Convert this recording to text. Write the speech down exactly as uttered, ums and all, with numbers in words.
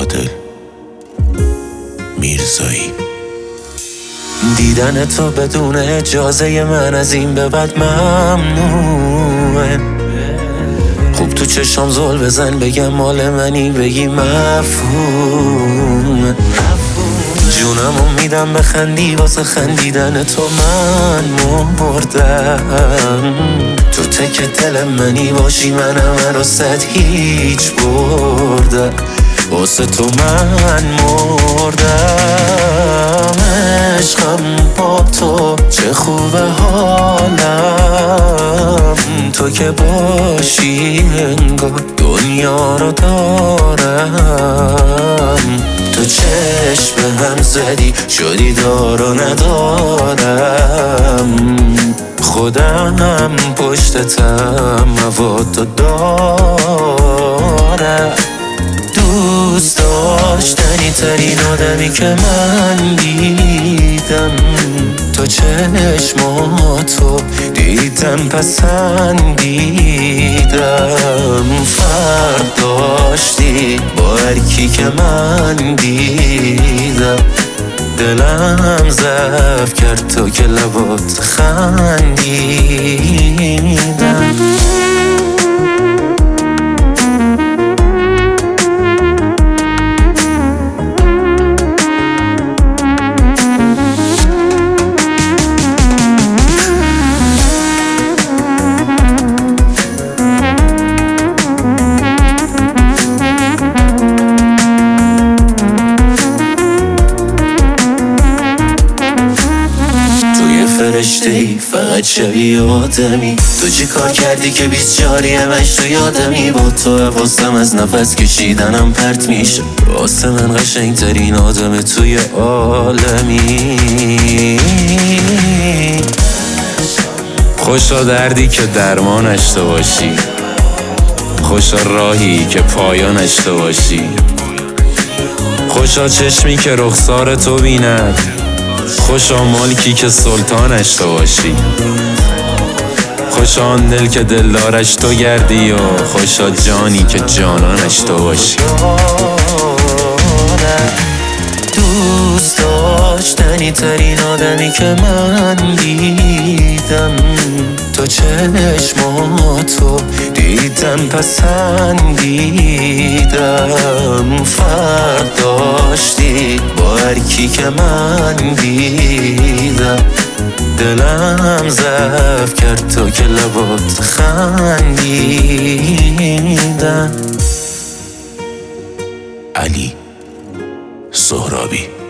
عادل میرزایی. دیدن تو بدون اجازه من از این به بعد ممنوعه. خوب تو چشام زل بزن بگم مال منی بگی مفهومه. جونمو میدم بخندی واسه خندیدن تو من مردم. تو تک دل منی باشی منم راست هیچ بردم. واسه تو من مردم. عشقم با تو چه خوبه حالم. تو که باشی انگار دنیا رو دارم. تو چشم به هم زدی شدی دار و ندارم. خودم پشتتم مواد دارم. دوست داشتنی ترین آدمی که من دیدم. تو چشماتو دیدم پسندیدم. فرق داشتی با هر کی که من دیدم. دلم ضعف کرد تو که لبات خندیدم. فرشته‌ای فقط شبیه آدمی. تو چی کار کردی که بیست جاری همش تو یادمی. با تو حواسم از نفس کشیدنم پرت میشه. واسه من قشنگترین آدم توی عالمی. خوشا دردی که درمانش تو باشی. خوشا راهی که پایانش تو باشی. خوشا چشمی که رخسار تو بیند. خوشا ملکی که سلطانش تو باشی. خوشا آن دل که دلدارش تو گردی. و خوشا جانی که جانانش تو باشی. دوست داشتنی ترین آدمی که من دیدم. تو چشماتو دیدم پسندیدم. فرق داشتی با هر کی که من دیدم. دلم ضعف کرد تو که لبات خندیدم. علی سهرابی.